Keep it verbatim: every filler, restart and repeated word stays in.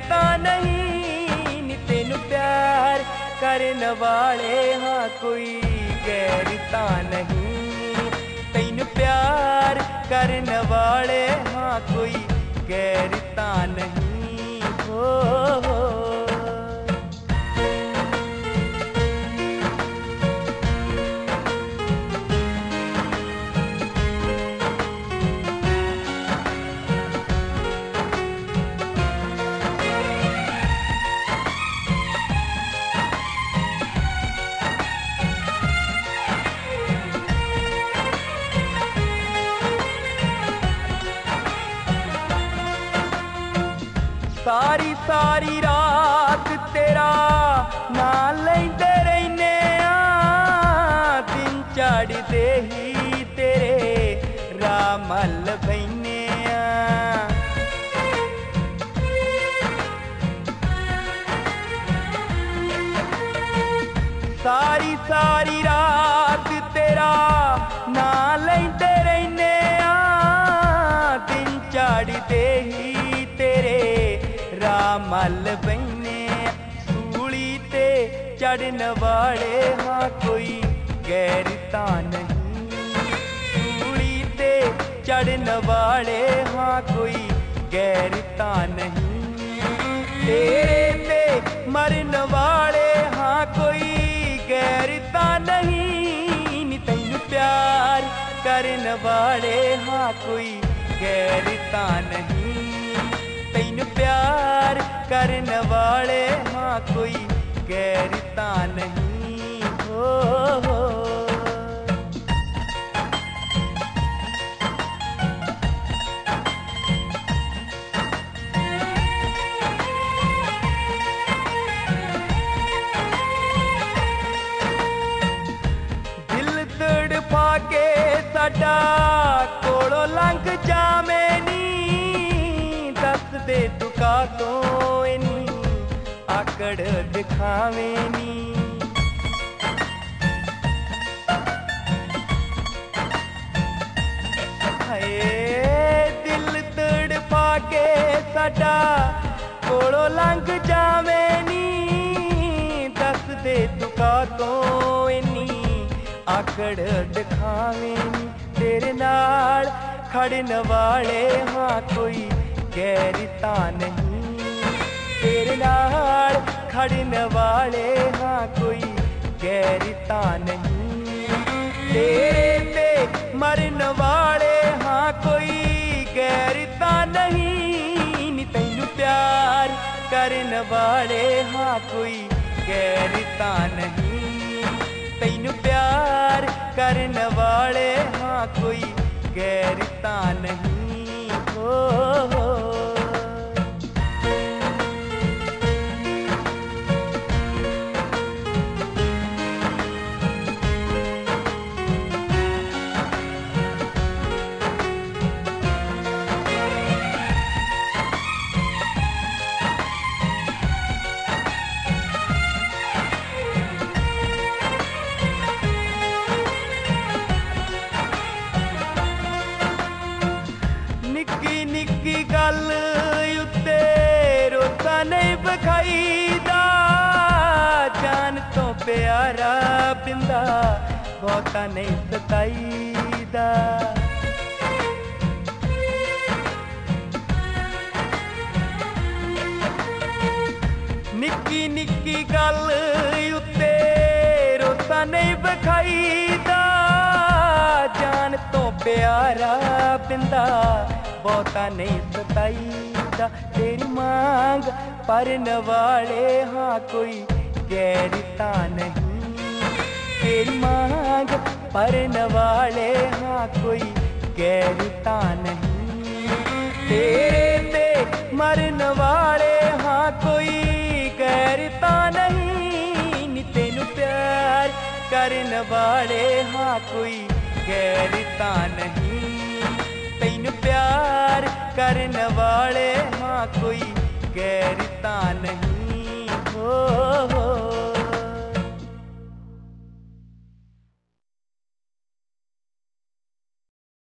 तां नहीं नी तेनू प्यार करन वाले हाँ कोई गैर तां नहीं तेनू प्यार करन वाले हाँ कोई गैर तां नहीं हो, हो। सारी सारी रात तेरा ना लैंदे रहने आ दिन चढ़दे ही तेरे राह मल बहने आ। सारी सारी रात तेरा ना लैंदे रहने आ दिन चढ़दे ही तेरे मल बहने सूली ते चढ़न वाले हाँ कोई गैर तां नहीं सूली ते चढ़न वाले हाँ कोई गैर तां नहीं तेरे ते मरन वाले हाँ कोई गैर तां नहीं नी तैनू प्यार करन वाले हाँ कोई गैर तां नहीं तैनू प्यार करन वाले हाँ कोई गैर तां नहीं हो, हो। दिल तड़फा के साडा कोलों लंघ जावे दे तुका तो इनी आकड़ दिखावे नी हाय दिल तड़फा के साडा कोलों लंघ जावे नी दस दे तुका तो इनी आकड़ दिखावे नी तेरे नाल खड़न वाले हाँ कोई गैर तां नहीं तेरे नाल खड़न वाले हाँ कोई गैर तां नहीं तेरे ते मरन वाले हाँ कोई गैर तां नहीं नी तैनू प्यार करन वाले हाँ कोई गैर तां नहीं तैनू प्यार करन वाले हाँ कोई गैर तां नहीं हो, हो। निक्की निक्की गल उत्ते रोता नहीं बखाईदा जान तो प्यारा बिंदा बहुता नहीं सताईदा निक्की निक्की गल उत्ते रोता नहीं बखाईदा जान तो प्यारा बिंदा बहुता नहीं सताईदा तेरी मांग परन वाले हाँ कोई गैर तां नहीं तेरी मांग परन वाले हाँ कोई गैर तां नहीं तेरे ते मरन वाले हाँ कोई गैर तां नहीं नी तेनू प्यार करन वाले हाँ कोई गैर तां नहीं तैनू प्यार करन वाले हाँ कोई गैर